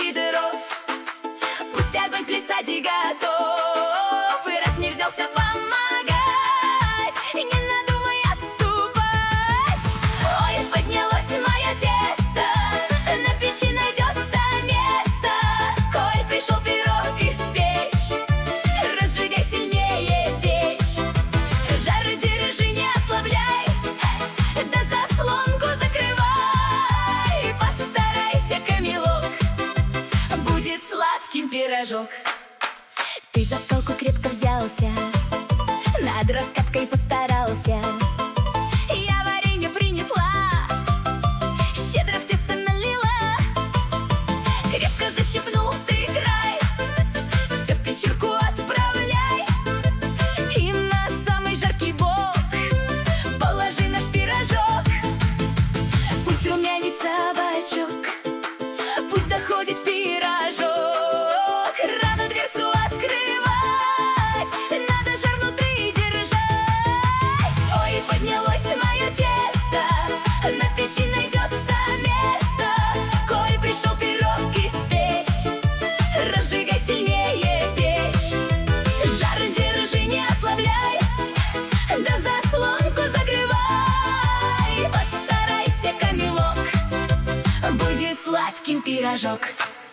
лидеров. Пусть огонь плясать и готов, и раз не взялся помогать, и не надумай отступать. Ой, поднялось мое тесто, на печи найдется место. Коль пришел пирог испечь, разжигай сильнее печь. Жар держи, не ослабляй, да заслонку закрывай. Постарайся, камелок, будет сладким пирожок. Ты за скалку крепко взялся, над раскаткой постарался. Я варенье принесла, щедро в тесто налила. Крепко защипнул ты край, все в печурку отправляй. И на самый жаркий бок положи наш пирожок. Пусть румянится бачок, пусть доходит пирожок. Рано дверцу открывать, надо жар внутри держать. Ой, поднялось мое тесто, на печи найдется место. Коль пришел пирог испечь, разжигай сильнее печь. Жар держи, не ослабляй, да заслонку закрывай. Постарайся, камелок, будет сладким пирожок.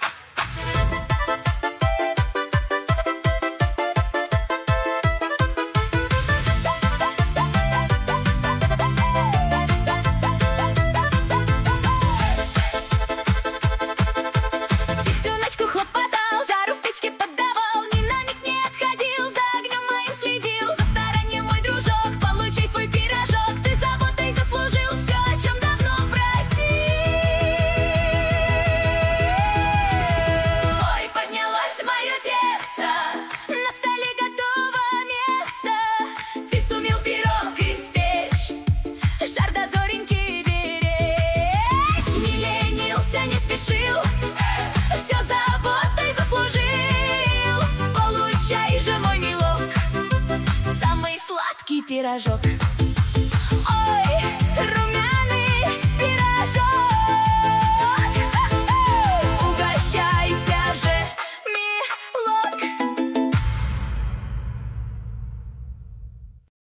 Все заботой заслужил. Получай же, мой милок, самый сладкий пирожок.